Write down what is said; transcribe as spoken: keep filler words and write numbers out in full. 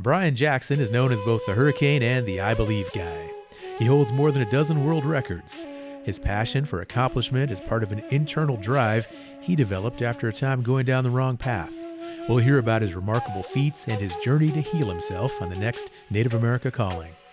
Brian Jackson is known as both the Hurricane and the I Believe guy. He holds more than a dozen world records. His passion for accomplishment is part of an internal drive he developed after a time going down the wrong path. We'll hear about his remarkable feats and his journey to heal himself on the next Native America Calling.